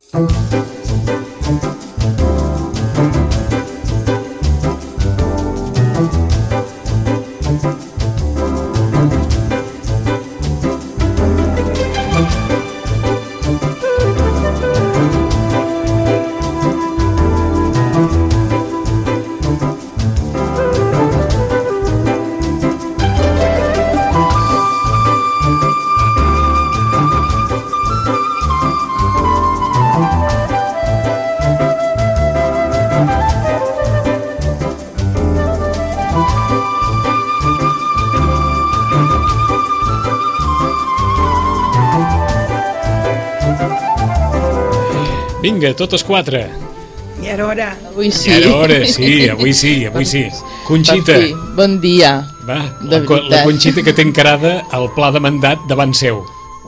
Vinga, totes quatre. I era hora. Avui sí. Era hora, sí, avui sí. Conxita. Sí, bon dia. Va, la Conxita que té encarada el pla de mandat davant seu.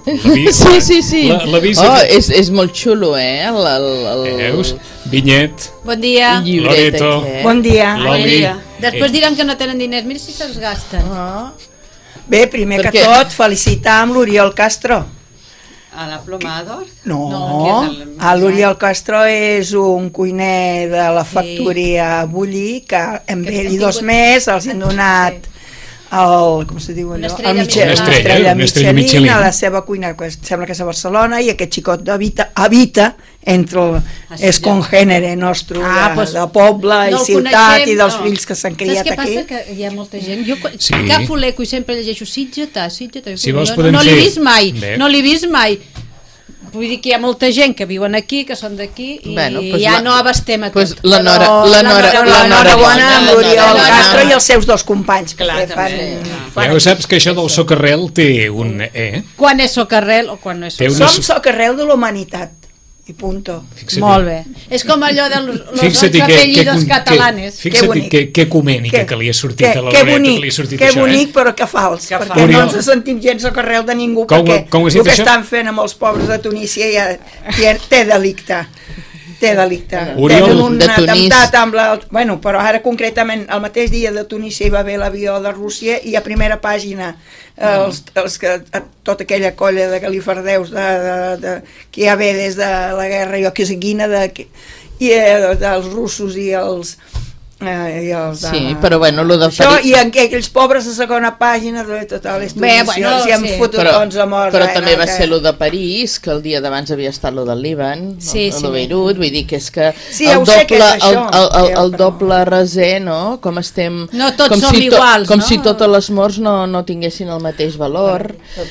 Sí. L'ha vist? És molt xulo, Veus? Vinyet. Bon dia. Loreto. Bon dia. Loli. Després diran que no tenen diners, mira si se'ls gasten. Bé, primer que tot, felicitar amb l'Oriol Castro. A la Plomador? No, l'Oriol Castro és un cuiner de la factoria Bulli que amb ell i 2 més els han donat com se diu allò? Una estrella Michelin a la seva cuina, que sembla que és a Barcelona, i aquest xicot habita entre és congènere nostre de poble i ciutat i dels fills que s'han criat aquí. Saps què passa? Que hi ha molta gent, jo agafo l'eco i sempre llegeixo Sitgeta, no l'he vist mai. Vull dir que hi ha molta gent que viuen aquí, que són d'aquí, i ja no abastem a tot. L'enhorabona amb l'Oriol Castro i els seus 2 companys. Ja ho saps que això del socarrel té un Quan és socarrel o quan no és socarrel? Som socarrel de la humanitat. I punto. Molt bé. És com allò de los apellidos catalanes. Fixa't que ecumènica que li ha sortit a la Loreto. Que bonic, però que fals. Perquè no ens sentim gens socarrel de ningú, perquè el que estan fent amb els pobres de Tunísia ja té delicte. Tenen un atemptat amb la... Bueno, però ara concretament el mateix dia de Tunísia hi va haver l'avió de Rússia i a primera pàgina tota aquella colla de galifardeus que hi ha ve des de la guerra joqueguina i dels russos i els... Sí, però bueno, lo de París... I aquells pobres a segona pàgina de totes les tunícies i han fotut tons a mort. Però també va ser lo de París, que el dia d'abans havia estat lo del Líban, lo de Beirut, vull dir que és que el doble raser, no? Com estem... No tots som iguals, no? Com si totes les morts no tinguessin el mateix valor,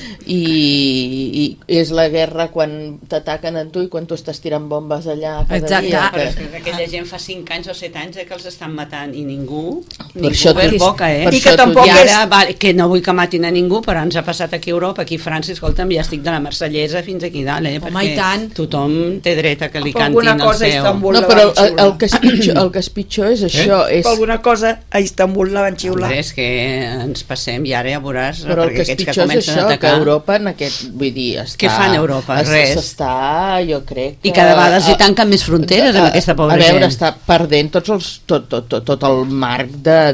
i és la guerra quan t'ataquen a tu i quan tu estàs tirant bombes allà cada dia. Però és que aquella gent fa 5 anys o 7 anys que els estan matant i ningú per boca, i que tampoc que no vull que matin a ningú, però ens ha passat aquí a Europa, aquí a França, escolta'm, ja estic de la Marsellesa fins aquí dalt, perquè tothom té dret a que li cantin el seu. No, però el que és pitjor és això. Alguna cosa a Istanbul la van xiular. És que ens passem i ara ja veuràs, però el que és pitjor és això, que Europa en aquest, vull dir, què fan a Europa? Res. S'està, jo crec i cada vegada s'hi tanquen més fronteres amb aquesta pobra gent. A veure, està perdent tot el marc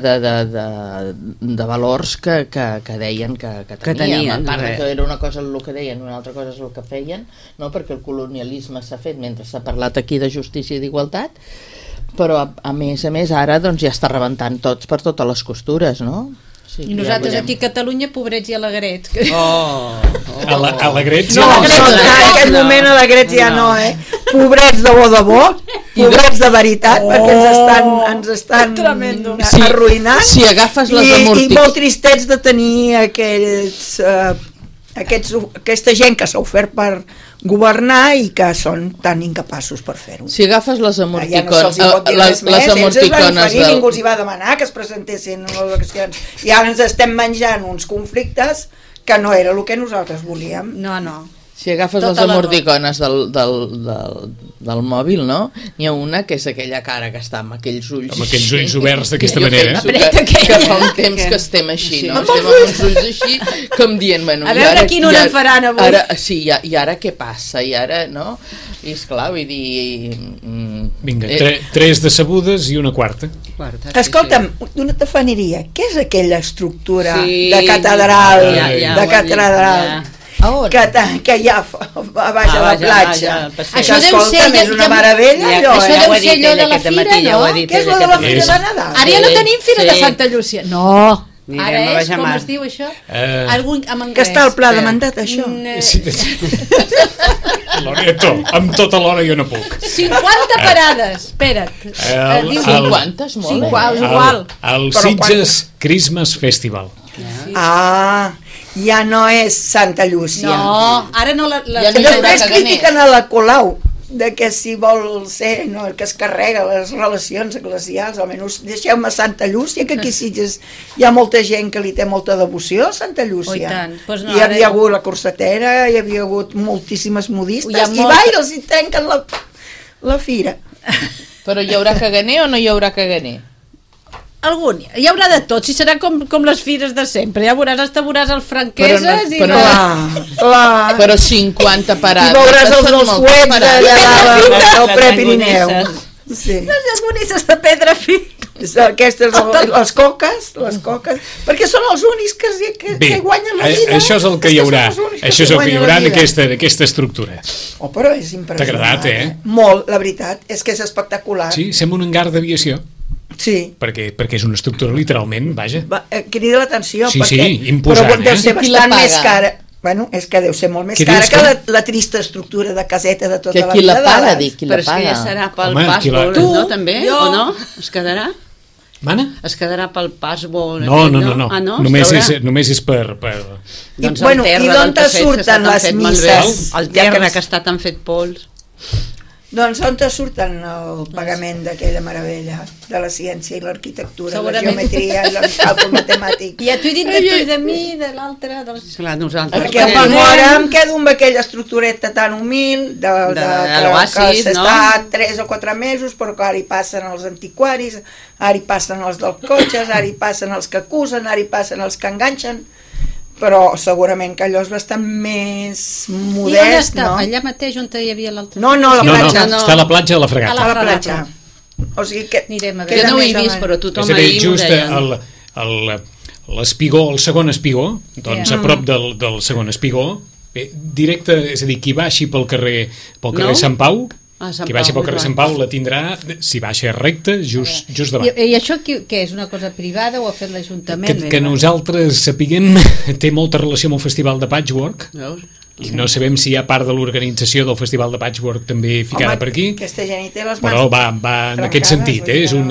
de valors que deien que tenien. Era una cosa el que deien, una altra cosa és el que feien, no? Perquè el colonialisme s'ha fet mentre s'ha parlat aquí de justícia i d'igualtat, però a més ara doncs ja està rebentant tots per totes les costures, no? I nosaltres aquí a Catalunya, pobrets i alegrets. Alegrets? No, en aquest moment alegrets ja no, pobrets de bo, pobrets de veritat, perquè ens estan arruïnant. Si agafes les i molt tristets de tenir aquesta gent que s'ha ofert per governar i que són tan incapaços per fer-ho. Si agafes les emoticones ningú els hi va demanar que es presentessin a les eleccions i ara ens estem menjant uns conflictes que no era el que nosaltres volíem. No. Si agafes les emoticones del mòbil, no? N'hi ha una que és aquella cara que està amb aquells ulls... Amb aquells ulls oberts d'aquesta manera. Que fa un temps que estem així, no? Estem amb uns ulls així, com dient... A veure quin una en faran avui. Sí, i ara què passa? I ara, no? I esclar, vull dir... Vinga, 3 decebudes i una quarta. Escolta'm, una tafaneria, què és aquella estructura de catedral? que hi ha a baix a la platja. Això deu ser... És una meravella, allò. Això deu ser allò de la fira, no? Què és allò de la fira de Nadal? Ara ja no tenim fira de Santa Llúcia. No. Ara és, com es diu això? Que està al pla de mandat, això. Loreto, amb tota l'hora jo no puc. 50 parades, espera't. 50 és molt. Igual. El Sitges Christmas Festival. Ja no és Santa Llúcia. No, ara no la... Després critiquen a la Colau de que si vol ser que es carrega les relacions eclesials, almenys deixeu-me Santa Llúcia, que aquí sí hi ha molta gent que li té molta devoció a Santa Llúcia. Hi havia hagut la corsetera, hi havia hagut moltíssimes modistes, i els hi trenquen la fira. Però hi haurà caganer o no hi haurà caganer? Algun, hi haurà de tot, si serà com les fires de sempre, ja veuràs, hasta veuràs els franqueses però 50 parades i veuràs els fuets del Prepirineu, les bonisses de pedra fina, aquestes, les coques, perquè són els únics que guanyen la vida. Això és el que hi haurà, en aquesta estructura. Però és impressionant. T'ha agradat, Molt, la veritat, és que és espectacular. Sí, sembla un hangar d'aviació. Sí. Perquè és una estructura literalment, vaja. Crida l'atenció, imposant, però deu ser bastant més cara. Bueno, és que deu ser molt més cara que la trista estructura de caseta de tota la vida. Qui la paga, dic, qui la paga. Però és que ja serà pel password, no, també? O no? Es quedarà? Mana? Es quedarà pel password? No. Només és per... Doncs el terra del Passeig que està tan fet malbé. El terra que està tan fet pols. Doncs on te surten el pagament d'aquella meravella de la ciència i l'arquitectura, la geometria i el càlcul matemàtic? Ja t'ho he dit de tu i de mi, de l'altre... Clar, nosaltres... Perquè em quedo amb aquella estructureta tan humil que s'està 3 o 4 mesos, però que ara hi passen els antiquaris, ara hi passen els dels cotxes, ara hi passen els que acusen, ara hi passen els que enganxen, però segurament que allò és bastant més modest, no? Allà mateix on hi havia l'altre? No, la platja. Està a la platja de la Fregata. A la platja. O sigui que... Jo no ho he vist, però tothom ahir m'ho deien. L'espigó, el segon espigó, doncs a prop del segon espigó, directe, és a dir, qui baixi pel carrer Sant Pau, qui vagi pel carrer Sant Pau la tindrà, si baixa recte, just davant. I això què és? Una cosa privada o ha fet l'Ajuntament? Que nosaltres sapiguem, té molta relació amb el Festival de Patchwork. I no sabem si hi ha part de l'organització del Festival de Patchwork també ficada per aquí, però va en aquest sentit,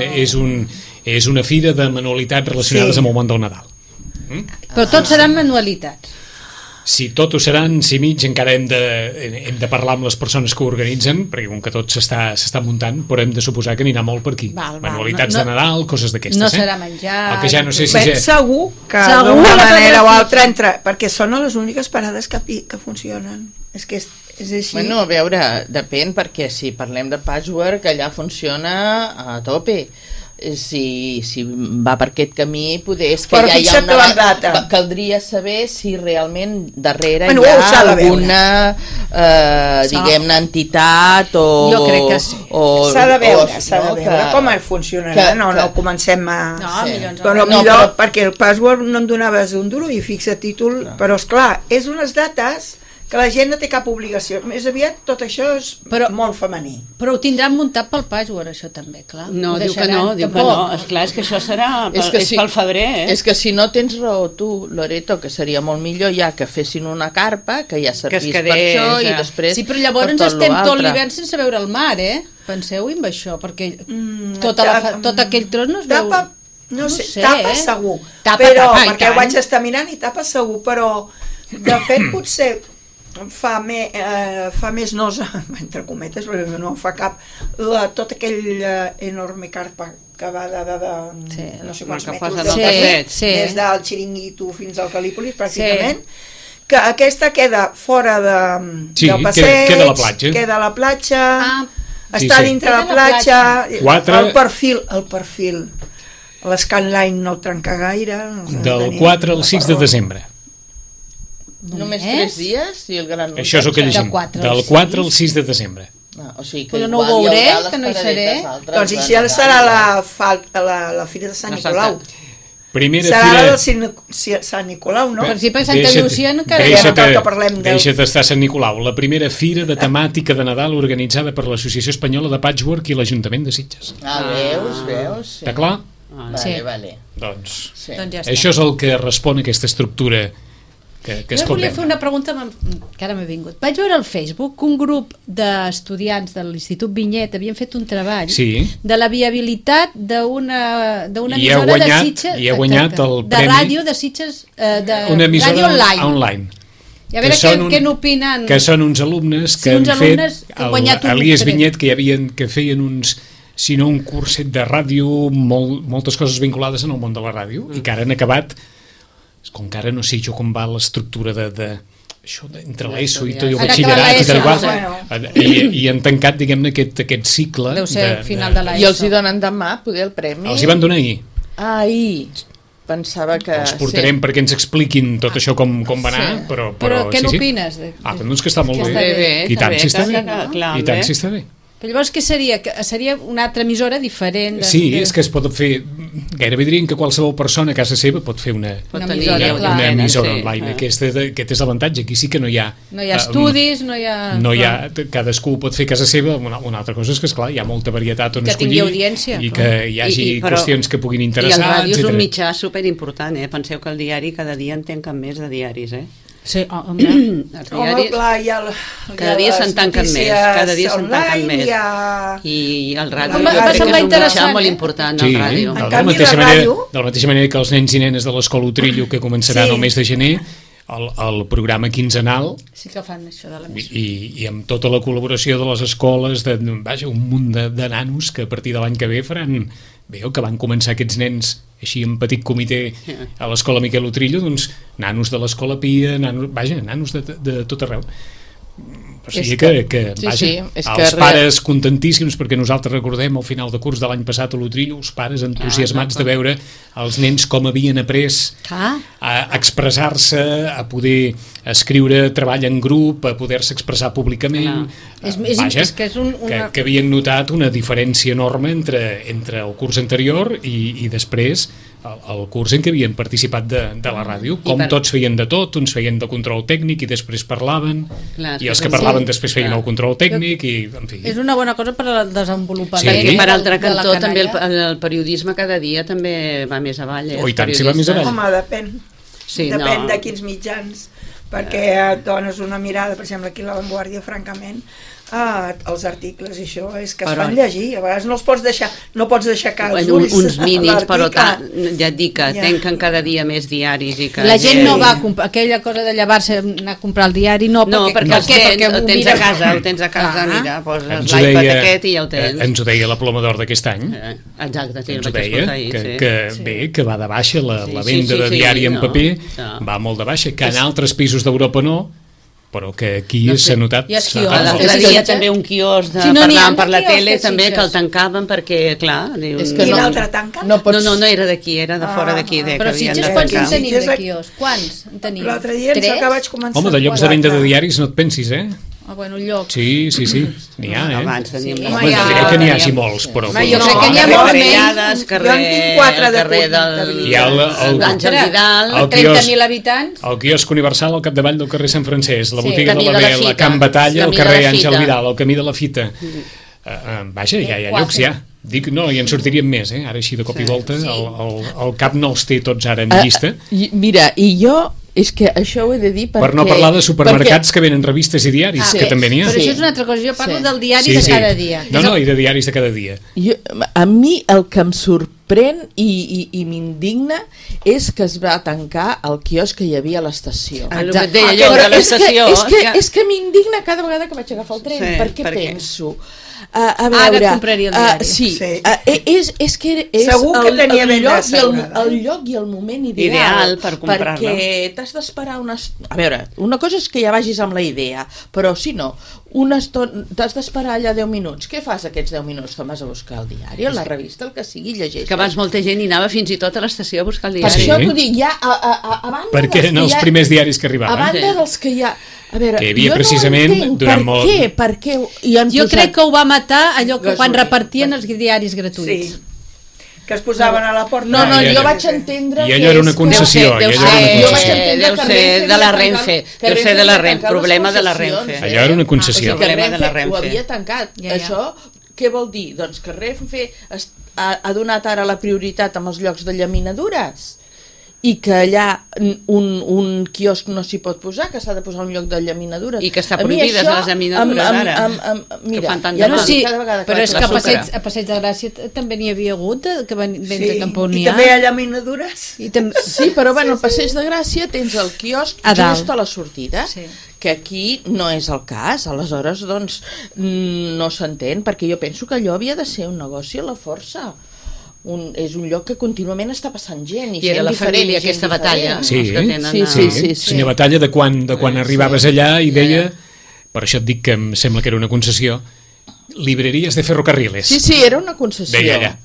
és una fira de manualitats relacionades amb el món del Nadal. Però tots seran manualitats. Si tot ho seran, si mig encara hem de parlar amb les persones que ho organitzen, perquè com que tot s'està muntant, però hem de suposar que anirà molt per aquí. Manualitats de Nadal, coses d'aquestes. No serà menjar... El que ja no sé si... Segur que d'una manera o altra entra, perquè són les úniques parades que funcionen. És que és així. Bueno, a veure, depèn, perquè si parlem de Patchwork, allà funciona a tope. Si va per aquest camí, poder és que ja hi ha una data. Caldria saber si realment darrere hi ha alguna diguem-ne entitat o... Jo crec que sí. S'ha de veure com funcionarà. No comencem a... Però millor, perquè el password no en donaves un duro i fixa títol, però esclar, és unes dates que la gent no té cap obligació. Més aviat tot això és molt femení. Però ho tindran muntat pel password, això també, clar. No, diu que no. Esclar, és que això serà pel febrer, És que si no tens raó tu, Loreto, que seria molt millor ja que fessin una carpa, que ja servís per això i després... Sí, però llavors estem tot l'hivern sense veure el mar, Penseu-hi amb això, perquè tot aquell tros no es veu... No sé, tapa segur. Perquè ho vaig estar mirant i tapa segur, però de fet potser fa més nosa, entre cometes, perquè no fa cap, tot aquell enorme carpa que va de no sé quants metres, des del Xiringuito fins al Calípolis, pràcticament, que aquesta queda fora del passeig, queda a la platja, està dintre la platja, el perfil, l'escanline no el trenca gaire. Del 4 al 6 de desembre. Només 3 dies? I el gran... Això és el que llegim, del 4 al 6 de desembre. Però no ho veuré, que no hi seré. Doncs això serà la Fira de Sant Nicolau. Serà la de Sant Nicolau, no? Per exemple, Santa Llúcia encara deixa't estar Sant Nicolau. La primera fira de temàtica de Nadal organitzada per l'Associació Espanyola de Patchwork i l'Ajuntament de Sitges. Veus? Està clar? Vale. Doncs això és el que respon a aquesta estructura que es pot volia fer una pregunta que ara m'ha vingut. Vaig veure al Facebook que un grup d'estudiants de l'Institut Vinyet havien fet un treball de la viabilitat d'una emissora de Sitges, i ha guanyat el premi de ràdio de Sitges, una emissora online. I a veure què n'opinen. Que són uns alumnes que han fet Elies Vinyet, que feien un curset de ràdio, moltes coses vinculades en el món de la ràdio, i que ara han acabat, com que ara no sé jo com va l'estructura això entre l'ESO i tot el batxillerat i han tancat, diguem-ne, aquest cicle. Deu ser final de l'ESO. I els hi donen demà poder el premi? Els hi van donar ahir. Ahir. Pensava que... Els portarem perquè ens expliquin tot això com va anar, però què n'opines? Doncs que està molt bé. I tant si està bé. I tant si està bé. Però llavors què seria? Seria una altra emissora diferent? Sí, és que es pot fer... Gairebé dirien que qualsevol persona a casa seva pot fer una emissora online. Aquest és l'avantatge. Aquí sí que no hi ha... No hi ha estudis, no hi ha... Cadascú pot fer a casa seva. Una altra cosa és que, esclar, hi ha molta varietat on escollir. Que tingui audiència. I que hi hagi qüestions que puguin interessar. I el ràdio és un mitjà superimportant, eh? Penseu que el diari cada dia en tanquen més de diaris, eh? Sí, home. Els diaris cada dia se'n tanquen més, i el ràdio és un mitjà molt important, el ràdio. De la mateixa manera que els nens i nenes de l'Escola Utrillo, que començaran el mes de gener, el programa quinzenal, sí que fan això de l'emissora, i amb tota la col·laboració de les escoles, un munt de nanos que a partir de l'any que ve faran... Veieu que van començar aquests nens així en petit comitè a l'Escola Miquel Utrillo, doncs nanos de l'Escola Pia, nanos de tot arreu. O sigui els pares contentíssims, perquè nosaltres recordem al final de curs de l'any passat a l'Utrillo, els pares entusiasmats de veure els nens com havien après a expressar-se, a poder escriure treball en grup, a poder-se expressar públicament. Que havien notat una diferència enorme entre el curs anterior i després el curs en què havien participat de la ràdio, com tots feien de tot, uns feien de control tècnic i després parlaven, i els que parlaven després feien el control tècnic, i en fi. És una bona cosa per al desenvolupament. I per altre cantó també el periodisme cada dia també va més avall. I tant, si va més avall. Home, depèn de quins mitjans, perquè et dones una mirada, per exemple aquí a La Vanguardia, francament, els articles i això és que es fan llegir, a vegades no els pots deixar, no pots deixar els ulls uns mínims, però ja et dic que tanquen cada dia més diaris i que la gent no va a comprar, aquella cosa de llevar-se anar a comprar el diari, perquè el tens a casa, mira, poses l'iPad aquest i ja ho tens. Ens ho deia la Ploma d'Or d'aquest any, ens ho deia que va de baixa la venda de diari en paper, va molt de baixa, que en altres països d'Europa no, però que aquí s'ha notat. L'altre dia també un quiosc parlant per la tele també que el tancaven perquè, clar... I l'altre tanquen? No era d'aquí, era de fora d'aquí. Però Sitges quants en tenim de quiosc? Quants en tenim? L'altre dia que vaig començar... Home, de llocs de venda de diaris no et pensis, eh? Bueno, llocs. Sí, n'hi ha, eh? Abans teníem... Crec que n'hi hagi molts, però... Jo crec que n'hi ha molts menys. Carrer d'Àngel Vidal, 30.000 habitants. El quiosc Universal al capdavall del carrer Sant Francesc, la botiga de la Bel, la Camp Batalla, el carrer Àngel Vidal, el camí de la Fita. Vaja, hi ha llocs, ja. Dic, no, i en sortirien més, ara així de cop i volta. El cap no els té tots ara en llista. Mira, i jo... És que això ho he de dir perquè... Per no parlar de supermercats que venen revistes i diaris, que també n'hi ha. Però això és una altra cosa, jo parlo del diari de cada dia. No, i de diaris de cada dia. A mi el que em sorprèn i m'indigna és que es va tancar el quiosc que hi havia a l'estació. És que m'indigna cada vegada que vaig agafar el tren, perquè penso... A veure, ara compraria el diari. Sí. És que és segur que tenia el lloc i el moment ideal per comprar-la, perquè t'has d'esperar a veure, una cosa és que ja vagis amb la idea, però si no, t'has d'esperar allà 10 minuts. Què fas aquests 10 minuts? Te'n vas a buscar el diari o la revista, el que sigui, llegeix. Que abans molta gent hi anava fins i tot a l'estació a buscar el diari. Per això t'ho dic, ja a banda perquè eren els primers diaris que arribaven. A banda dels que hi ha... A veure, que hi havia precisament durant molt... Per què? Jo crec que ho va matar allò que quan repartien els diaris gratuïts. que es posaven a la porta. No, jo vaig entendre que... I allò era una concessió. Deu ser de la Renfe. Deu ser de la Renfe, problema de la Renfe. Allò era una concessió. Que Renfe ho havia tancat. Això què vol dir? Doncs que Renfe ha donat ara la prioritat amb els llocs de llaminadures i que allà un quiosc no s'hi pot posar, que s'ha de posar un lloc de llaminadures. I que està prohibides les llaminadures ara. Mira, ja no, sí, però és que a Passeig de Gràcia també n'hi havia hagut, que venda tampoc n'hi ha. I també hi ha llaminadures. Sí, però bueno, al Passeig de Gràcia tens el quiosc just a la sortida, que aquí no és el cas, aleshores doncs no s'entén, perquè jo penso que allò havia de ser un negoci a la força. És un lloc que contínuament està passant gent. I era la família, aquesta batalla. Sí. Senyor Batalla, de quan arribaves allà i deia, per això et dic que em sembla que era una concessió, libreries de ferrocarriles. Sí, era una concessió. Deia allà.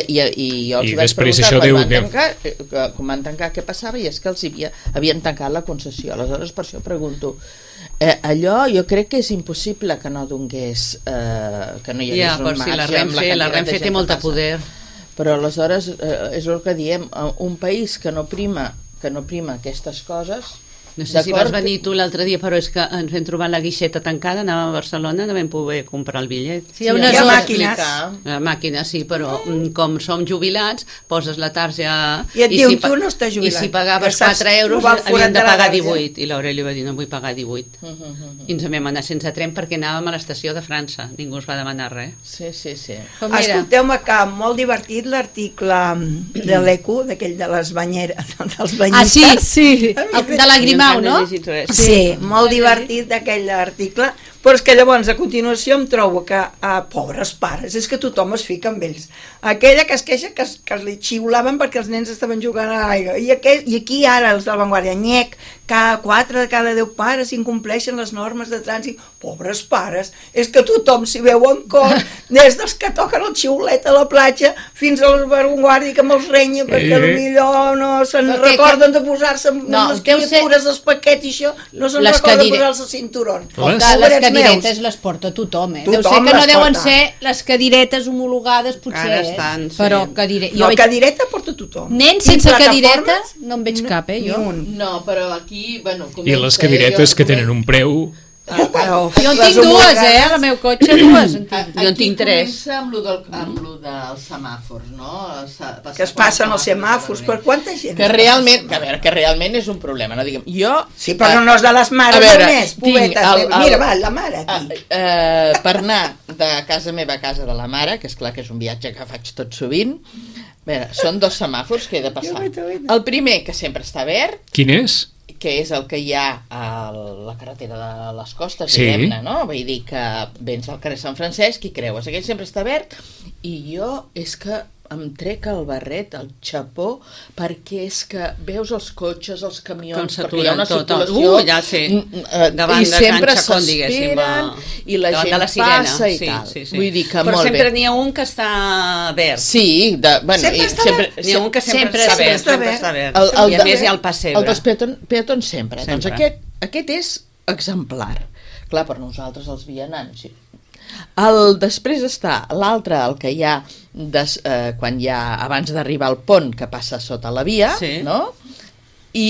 I jo els vaig preguntar quan van tancar què passava, i és que els havien tancat la concessió. Aleshores, per això pregunto, allò jo crec que és impossible que no donés, que no hi hagués un marge. La Renfe té molta poder. Però aleshores és el que diem, un país que no prima aquestes coses. No sé si vas venir tu l'altre dia, però és que ens vam trobar la guixeta tancada, anàvem a Barcelona, no vam poder comprar el bitllet. Sí, hi ha unes màquines. Màquines, sí, però com som jubilats, poses la tarja... I et diuen, tu no estàs jubilat. I si pagaves 4 euros, havíem de pagar 18. I l'Aureli va dir, no vull pagar 18. I ens vam anar sense tren perquè anàvem a l'estació de França. Ningú ens va demanar res. Sí. Escolteu-me, que molt divertit l'article de l'ECO, d'aquell de les banyeres, dels banyistes. Sí, de la Grimau, no? Sí, molt divertit d'aquell article, però és que llavors a continuació em trobo que pobres pares, és que tothom es fica amb ells. Aquella que es queixa que li xiulaven perquè els nens estaven jugant a l'aigua, i aquí ara els de l'Avantguàrdia, nyec, cada 4 de cada 10 pares incompleixen les normes de trànsit. Pobres pares, és que tothom s'hi veu en cor, des dels que toquen el xiulet a la platja fins a l'Avantguàrdia que me'ls renya perquè potser no se'n recorden de posar-se amb les criatures, els paquets i això, no se'n recorden de posar-se el cinturón. Les cadiretes les porta tothom, Deu ser que no deuen ser les cadiretes homologades, potser, però cadireta porta tothom. Nens sense cadireta no en veig cap, jo. No, però aquí, bueno... I les cadiretes que tenen un preu... Jo en tinc dues, al meu cotxe, dues. Jo en tinc 3. Amb lo dels semàfors, no? Que es passen els semàfors, per quanta gent? Que realment és un problema, no diguem. Jo... Sí, però no és de les mares només, pobetes. Mira, va, la mare aquí. Per anar de casa meva a casa de la mare, que és clar que és un viatge que faig tot sovint, són 2 semàfors que he de passar. El primer, que sempre està verd. Quin és? Que és el que hi ha a la carretera de les Costes, diguem-ne, no? Vull dir que vens al carrer Sant Francesc i creues, aquell sempre està verd, i jo és que em trec el barret, el xapó, perquè és que veus els cotxes, els camions, perquè hi ha una circulació davant i sempre s'esperen i la gent passa i tal. Vull dir que però sempre n'hi ha un que està verd. Sí, n'hi ha un que sempre està verd. I a més hi ha el pessebre. El dels peatons sempre. Doncs aquest és exemplar. Clar, per nosaltres els vianants. Després està l'altre, el que hi ha quan hi ha abans d'arribar al pont, que passa sota la via, no? I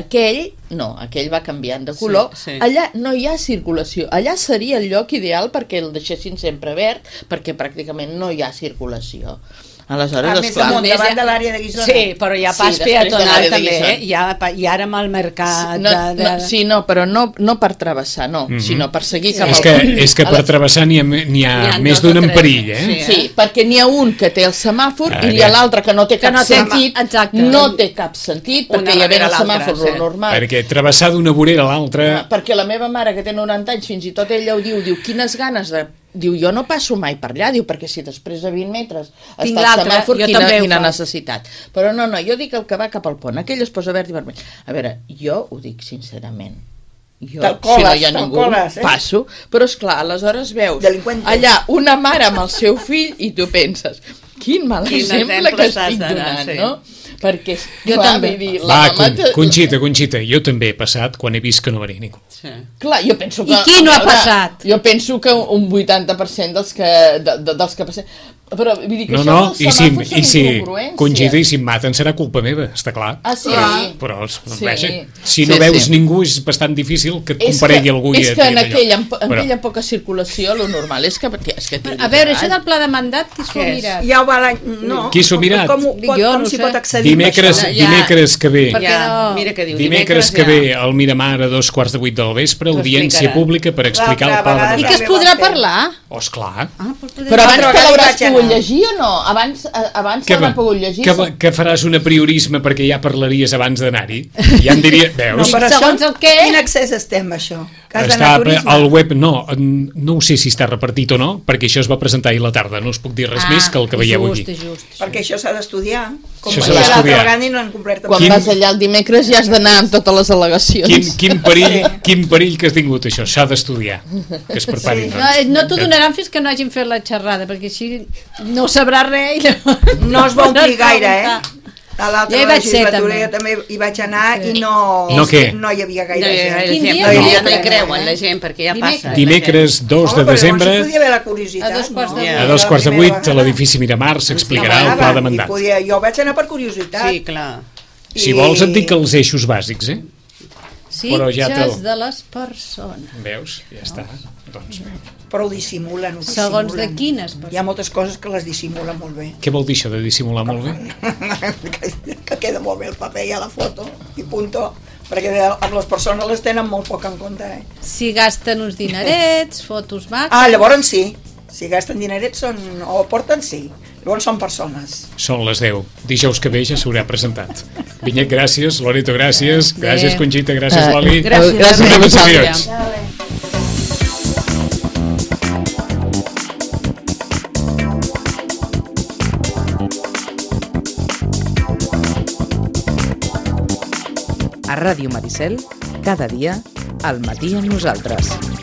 aquell va canviant de color. Allà no hi ha circulació, allà seria el lloc ideal perquè el deixessin sempre verd, perquè pràcticament no hi ha circulació. Aleshores, més damunt, davant de l'àrea de Guissona. Sí, però hi ha pas peatonal també, i ara amb el mercat Sí, no, però no per travessar, sinó per seguir cap al pont. És que per travessar n'hi ha més d'un en perill, Sí, perquè n'hi ha un que té el semàfor i hi ha l'altre que no té cap sentit, no té cap sentit, perquè hi ha el semàfor normal. Perquè travessar d'una vorera a l'altra... Perquè la meva mare, que té 90 anys, fins i tot ella ho diu, quines ganes de... Diu, jo no passo mai per allà, perquè si després de 20 metres està el semàfor, quina necessitat. Però no, jo dic el que va cap al pont, aquell es posa verd i vermell. A veure, jo ho dic sincerament, si no hi ha ningú, passo, però esclar, aleshores veus allà una mare amb el seu fill i tu penses, quin mal exemple que estic donant, no? Perquè jo també. Conxita, jo també he passat quan he vist que no venia ningú. Clar, jo penso que... I qui no ha passat? Jo penso que un 80% dels que passen... Però vull dir que i si Conxita, i si em maten serà culpa meva, està clar. Sí. Però si no veus ningú és bastant difícil que et comparegui algú. És que en aquella poca circulació lo normal és que... A veure, això del pla de mandat, qui s'ho ha mirat? Ja ho va l'any... No. Qui s'ho ha mirat? Com s'hi pot accedir? Dimecres que ve. Mira què diu. Dimecres que ve al Miramar a 2:15 del vespre, audiència pública per explicar el pla de mandat. I que es podrà parlar? Oh, esclar. Però abans que l'hauràs pogut llegir o no? Abans l'hauràs pogut llegir? Que faràs un apriorisme perquè ja parlaries abans d'anar-hi? Ja em diria... Veus? No, però segons el què? Quin accés estem, això? Està al web, no ho sé si està repartit o no, perquè això es va presentar ahir a la tarda, no us puc dir res més que el que veieu aquí. Perquè això s'ha d'estudiar. Això s'ha d'estudiar. Quan vas allà el dimecres ja has d'anar amb totes les al·legacions. Quin perill que has tingut, això, s'ha d'estudiar, que es preparin. No t'ho donaran fins que no hagin fet la xerrada, perquè així no sabrà res. No es va omplir gaire, a l'altra legislatura jo també hi vaig anar i no hi havia gaire gent. No hi creuen la gent perquè ja passa. Dimecres 2 de desembre a 2:15 a l'edifici Miramar s'explicarà el pla de mandat. Jo vaig anar per curiositat. Sí, clar. Si vols et dic els eixos bàsics, Sitges de les persones. Veus? Ja està. Doncs però ho dissimulen. Segons de quines? Hi ha moltes coses que les dissimulen molt bé. Què vol dir això de dissimular molt bé? Que queda molt bé el paper i a la foto i punto, perquè amb les persones les tenen molt poc en compte. Si gasten uns dinerets, fotos maques... Llavors sí, si gasten dinerets o porten llavors són persones. Són les 10, dijous que ve ja s'haurà presentat. Vinyet, gràcies, Loreto, gràcies Conxita, gràcies Loli, gràcies. A Ràdio Maricel, cada dia, al matí amb nosaltres.